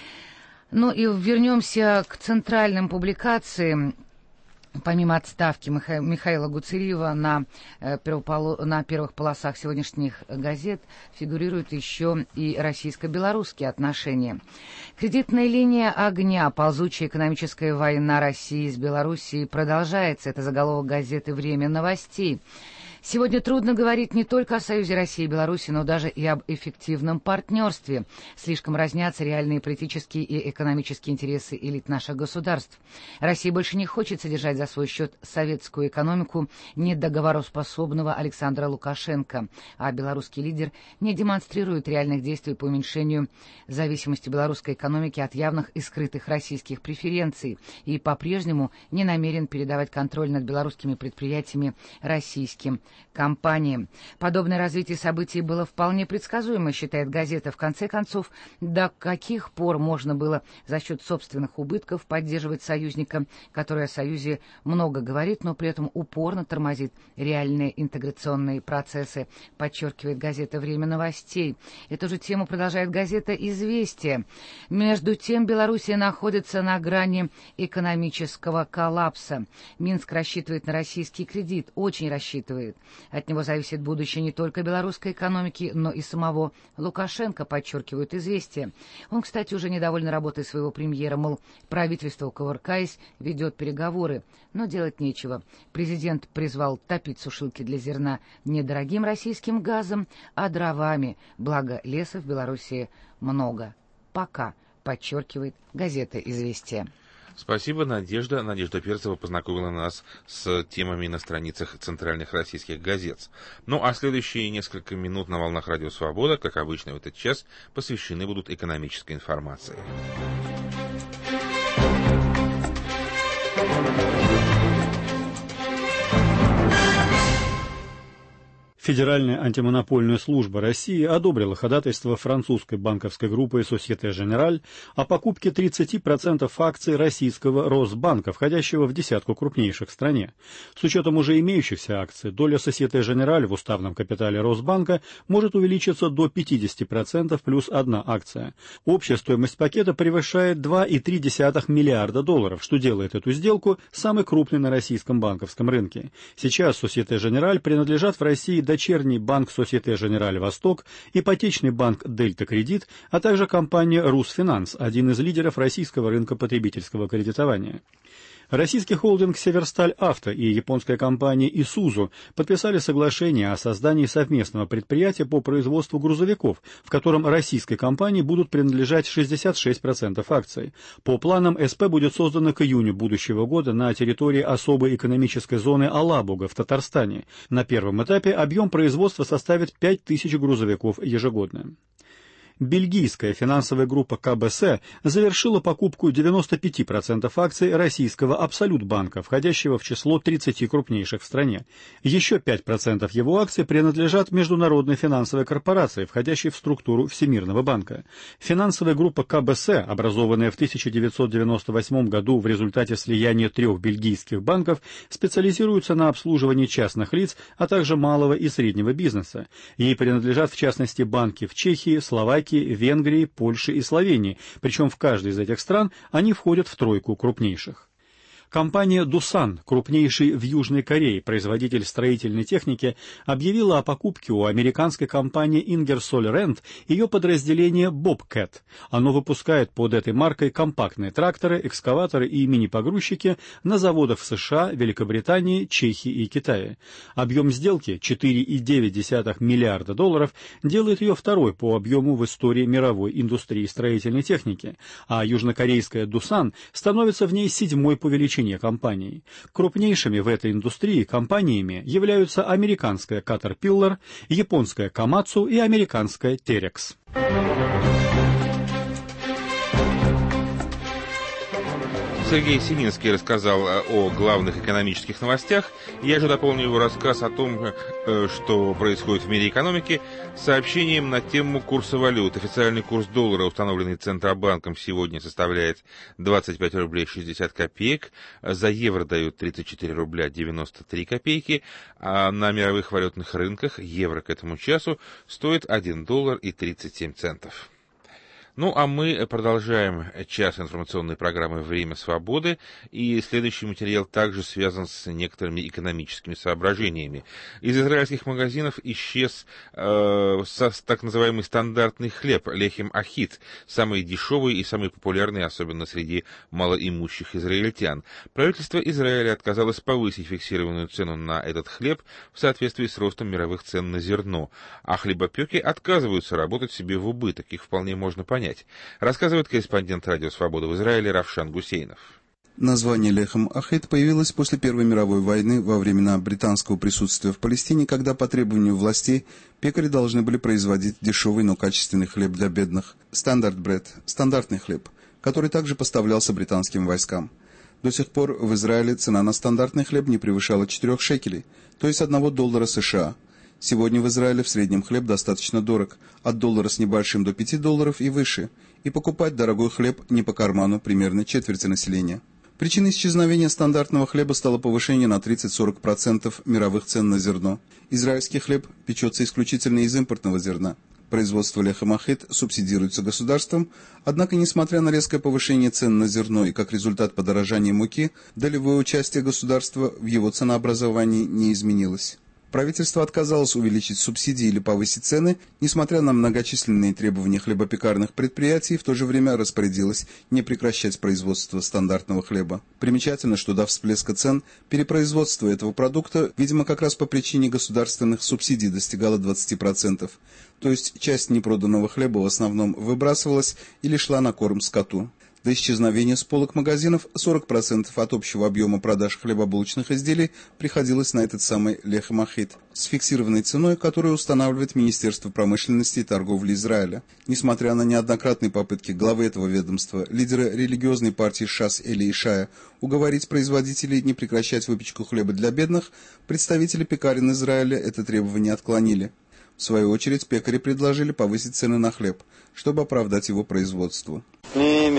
Ну и вернемся к центральным публикациям. Помимо отставки Миха... Михаила Гуцериева на, э, первополо... на первых полосах сегодняшних газет фигурируют еще и российско-белорусские отношения. Кредитная линия огня, ползучая экономическая война России с Белоруссией продолжается. Это заголовок газеты «Время новостей». Сегодня трудно говорить не только о союзе России и Беларуси, но даже и об эффективном партнерстве. Слишком разнятся реальные политические и экономические интересы элит наших государств. Россия больше не хочет содержать за свой счет советскую экономику недоговороспособного Александра Лукашенко, а белорусский лидер не демонстрирует реальных действий по уменьшению зависимости белорусской экономики от явных и скрытых российских преференций и по-прежнему не намерен передавать контроль над белорусскими предприятиями российским компаниям. Подобное развитие событий было вполне предсказуемо, считает газета. В конце концов, до каких пор можно было за счет собственных убытков поддерживать союзника, который о союзе много говорит, но при этом упорно тормозит реальные интеграционные процессы, подчеркивает газета «Время новостей». Эту же тему продолжает газета «Известия». Между тем, Белоруссия находится на грани экономического коллапса. Минск рассчитывает на российский кредит, очень рассчитывает. От него зависит будущее не только белорусской экономики, но и самого Лукашенко, подчеркивают «Известия». Он, кстати, уже недоволен работой своего премьера, мол, правительство, кувыркаясь, ведет переговоры. Но делать нечего. Президент призвал топить сушилки для зерна не дорогим российским газом, а дровами. Благо, леса в Белоруссии много. Пока, подчеркивает газета «Известия». Спасибо, Надежда. Надежда Перцева познакомила нас с темами на страницах центральных российских газет. Ну, а следующие несколько минут на волнах Радио Свобода, как обычно в этот час, посвящены будут экономической информации. Федеральная антимонопольная служба России одобрила ходатайство французской банковской группы Société Générale о покупке тридцати процентов акций российского Росбанка, входящего в десятку крупнейших в стране. С учетом уже имеющихся акций, доля Société Générale в уставном капитале Росбанка может увеличиться до пятидесяти процентов плюс одна акция. Общая стоимость пакета превышает два целых три десятых миллиарда долларов, что делает эту сделку самой крупной на российском банковском рынке. Сейчас Société Générale принадлежат в России дочерний банк Société Générale Восток, ипотечный банк Дельта Кредит, а также компания Русфинанс, один из лидеров российского рынка потребительского кредитования. Российский холдинг «Северсталь Авто» и японская компания «Исузу» подписали соглашение о создании совместного предприятия по производству грузовиков, в котором российской компании будут принадлежать шестьдесят шесть процентов акций. По планам, СП будет создано к июню будущего года на территории особой экономической зоны Алабуга в Татарстане. На первом этапе объем производства составит пять тысяч грузовиков ежегодно. бельгийская финансовая группа ка бэ эс завершила покупку девяноста пяти процентов акций российского Абсолют-банка, входящего в число тридцати крупнейших в стране. Еще пять процентов его акций принадлежат международной финансовой корпорации, входящей в структуру Всемирного банка. Финансовая группа ка бэ эс, образованная в тысяча девятьсот девяносто восьмом году в результате слияния трех бельгийских банков, специализируется на обслуживании частных лиц, а также малого и среднего бизнеса. Ей принадлежат в частности банки в Чехии, Словакии, Венгрии, Польше и Словении, причем в каждой из этих стран они входят в тройку крупнейших. Компания «Дусан», крупнейший в Южной Корее производитель строительной техники, объявила о покупке у американской компании Ingersoll Rand ее подразделение Bobcat. Оно выпускает под этой маркой компактные тракторы, экскаваторы и мини-погрузчики на заводах в США, Великобритании, Чехии и Китае. Объем сделки четыре целых девять десятых миллиарда долларов делает ее второй по объему в истории мировой индустрии строительной техники, а южнокорейская «Дусан» становится в ней седьмой по величине компаний. Крупнейшими в этой индустрии компаниями являются американская Caterpillar, японская Komatsu и американская Terex. Сергей Семинский рассказал о главных экономических новостях. Я же дополню его рассказ о том, что происходит в мире экономики, сообщением на тему курса валют. Официальный курс доллара, установленный Центробанком, сегодня составляет двадцать пять рублей шестьдесят копеек. За евро дают тридцать четыре рубля девяносто три копейки. А на мировых валютных рынках евро к этому часу стоит один доллар и тридцать семь центов. Ну, а мы продолжаем час информационной программы «Время свободы», и следующий материал также связан с некоторыми экономическими соображениями. Из израильских магазинов исчез э, со, так называемый стандартный хлеб, лехем ахит, самый дешевый и самый популярный, особенно среди малоимущих израильтян. Правительство Израиля отказалось повысить фиксированную цену на этот хлеб в соответствии с ростом мировых цен на зерно, а хлебопеки отказываются работать себе в убыток, их вполне можно понять. Рассказывает корреспондент Радио Свобода в Израиле Равшан Гусейнов. Название лехем ахит появилось после Первой мировой войны во времена британского присутствия в Палестине, когда по требованию властей пекари должны были производить дешевый, но качественный хлеб для бедных. Стандарт бред – стандартный хлеб, который также поставлялся британским войскам. До сих пор в Израиле цена на стандартный хлеб не превышала четырех шекелей, то есть одного доллара США. Сегодня в Израиле в среднем хлеб достаточно дорог, от доллара с небольшим до пяти долларов и выше, и покупать дорогой хлеб не по карману примерно четверти населения. Причиной исчезновения стандартного хлеба стало повышение на тридцать-сорок процентов мировых цен на зерно. Израильский хлеб печется исключительно из импортного зерна. Производство лехем ахит субсидируется государством, однако, несмотря на резкое повышение цен на зерно и как результат подорожания муки, долевое участие государства в его ценообразовании не изменилось. Правительство отказалось увеличить субсидии или повысить цены, несмотря на многочисленные требования хлебопекарных предприятий, в то же время распорядилось не прекращать производство стандартного хлеба. Примечательно, что до всплеска цен перепроизводство этого продукта, видимо, как раз по причине государственных субсидий достигало двадцати процентов. То есть часть непроданного хлеба в основном выбрасывалась или шла на корм скоту. До исчезновения с полок магазинов сорок процентов от общего объема продаж хлебобулочных изделий приходилось на этот самый лехем ахит с фиксированной ценой, которую устанавливает Министерство промышленности и торговли Израиля. Несмотря на неоднократные попытки главы этого ведомства, лидера религиозной партии ШАС Эли Ишая, уговорить производителей не прекращать выпечку хлеба для бедных, представители пекарен Израиля это требование отклонили. В свою очередь, пекари предложили повысить цены на хлеб, чтобы оправдать его производство. Мне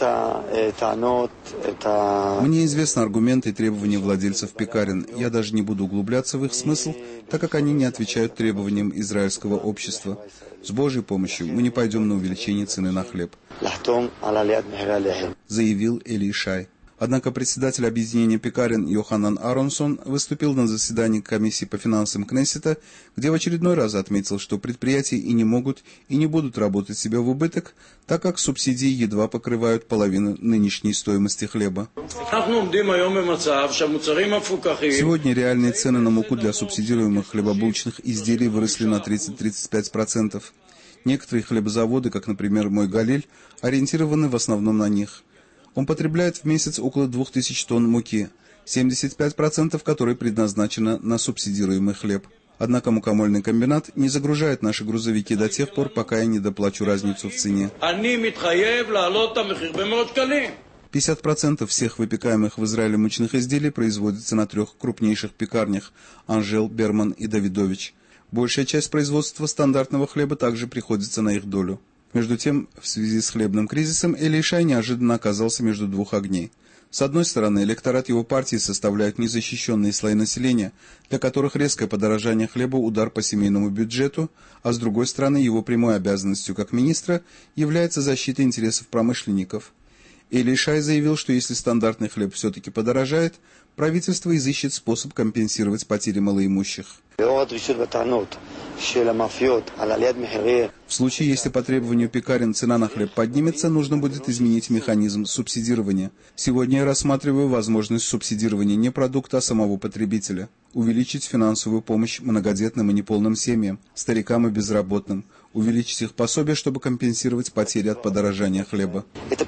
известны аргументы и требования владельцев пекарен. Я даже не буду углубляться в их смысл, так как они не отвечают требованиям израильского общества. С Божьей помощью мы не пойдем на увеличение цены на хлеб, заявил Эли Ишай. Однако председатель объединения пекарен Йоханан Аронсон выступил на заседании комиссии по финансам Кнессета, где в очередной раз отметил, что предприятия и не могут, и не будут работать себе в убыток, так как субсидии едва покрывают половину нынешней стоимости хлеба. Сегодня реальные цены на муку для субсидируемых хлебобулочных изделий выросли на тридцать-тридцать пять процентов. Некоторые хлебозаводы, как, например, мой Галиль, ориентированы в основном на них. Он потребляет в месяц около двух тысяч тонн муки, семьдесят пять процентов которой предназначено на субсидируемый хлеб. Однако мукомольный комбинат не загружает наши грузовики до тех пор, пока я не доплачу разницу в цене. пятьдесят процентов всех выпекаемых в Израиле мучных изделий производится на трех крупнейших пекарнях – Анжел, Берман и Давидович. Большая часть производства стандартного хлеба также приходится на их долю. Между тем, в связи с хлебным кризисом, Эли Ишай неожиданно оказался между двух огней. С одной стороны, электорат его партии составляют незащищенные слои населения, для которых резкое подорожание хлеба – удар по семейному бюджету, а с другой стороны, его прямой обязанностью как министра является защита интересов промышленников. Эли Ишай заявил, что если стандартный хлеб все-таки подорожает, правительство изыщет способ компенсировать потери малоимущих. В случае, если по требованию пекарен цена на хлеб поднимется, нужно будет изменить механизм субсидирования. Сегодня я рассматриваю возможность субсидирования не продукта, а самого потребителя. Увеличить финансовую помощь многодетным и неполным семьям, старикам и безработным. Увеличить их пособие, чтобы компенсировать потери от подорожания хлеба.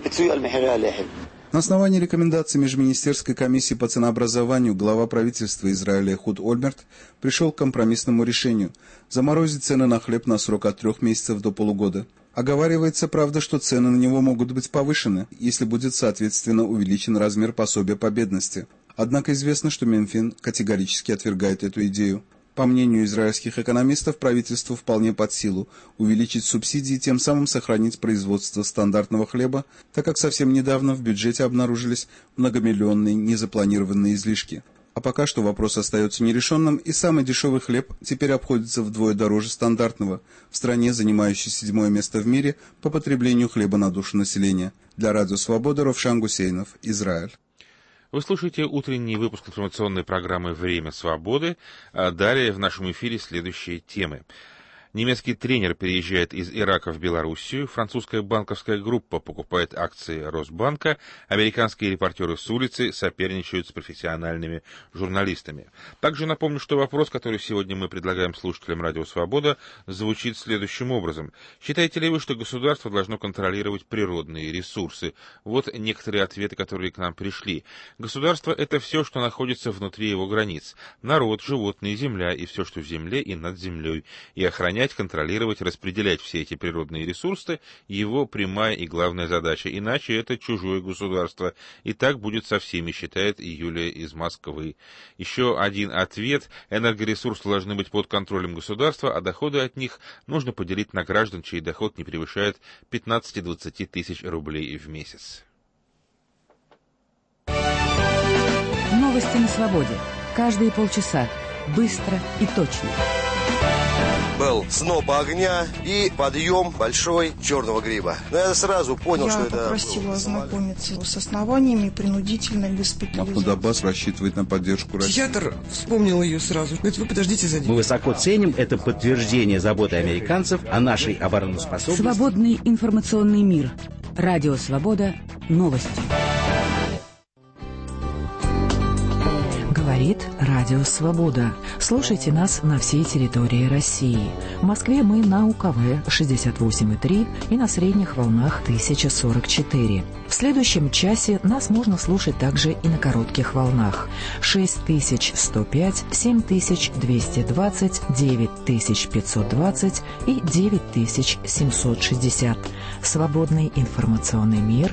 На основании рекомендаций Межминистерской комиссии по ценообразованию глава правительства Израиля Эхуд Ольмерт пришел к компромиссному решению – заморозить цены на хлеб на срок от трех месяцев до полугода. Оговаривается, правда, что цены на него могут быть повышены, если будет соответственно увеличен размер пособия по бедности. Однако известно, что Минфин категорически отвергает эту идею. По мнению израильских экономистов, правительству вполне под силу увеличить субсидии и тем самым сохранить производство стандартного хлеба, так как совсем недавно в бюджете обнаружились многомиллионные незапланированные излишки. А пока что вопрос остается нерешенным, и самый дешевый хлеб теперь обходится вдвое дороже стандартного, в стране, занимающей седьмое место в мире по потреблению хлеба на душу населения. Для Радио Свобода Ровшан Гусейнов, Израиль. Вы слушаете утренний выпуск информационной программы «Время свободы». А далее в нашем эфире следующие темы. Немецкий тренер переезжает из Ирака в Белоруссию, французская банковская группа покупает акции Росбанка, американские репортеры с улицы соперничают с профессиональными журналистами. Также напомню, что вопрос, который сегодня мы предлагаем слушателям Радио Свобода, звучит следующим образом. Считаете ли вы, что государство должно контролировать природные ресурсы? Вот некоторые ответы, которые к нам пришли. Государство – это все, что находится внутри его границ. Народ, животные, земля и все, что в земле и над землей. И охранять, контролировать, распределять все эти природные ресурсы – его прямая и главная задача. Иначе это чужое государство. И так будет со всеми, считает Юлия из Москвы. Еще один ответ. Энергоресурсы должны быть под контролем государства, а доходы от них нужно поделить на граждан, чей доход не превышает пятнадцать-двадцать тысяч рублей в месяц. Новости на свободе. Каждые полчаса. Быстро и точно. Был сноп огня и подъем большой черного гриба. Но я сразу понял, я что это... Я попросила ознакомиться с основаниями принудительной госпитализации. Махмуд Аббас рассчитывает на поддержку России. Психиатр вспомнил ее сразу. Говорит, вы подождите за ним. Мы высоко ценим это подтверждение заботы американцев о нашей обороноспособности. Свободный информационный мир. Радио Свобода. Новости. Говорит Радио Свобода. Слушайте нас на всей территории России. В Москве мы на УКВ шестьдесят восемь и три и на средних волнах тысяча сорок четыре. В следующем часе нас можно слушать также и на коротких волнах. шесть тысяч сто пять, семь тысяч двести двадцать, девять тысяч пятьсот двадцать и девять тысяч семьсот шестьдесят. Свободный информационный мир.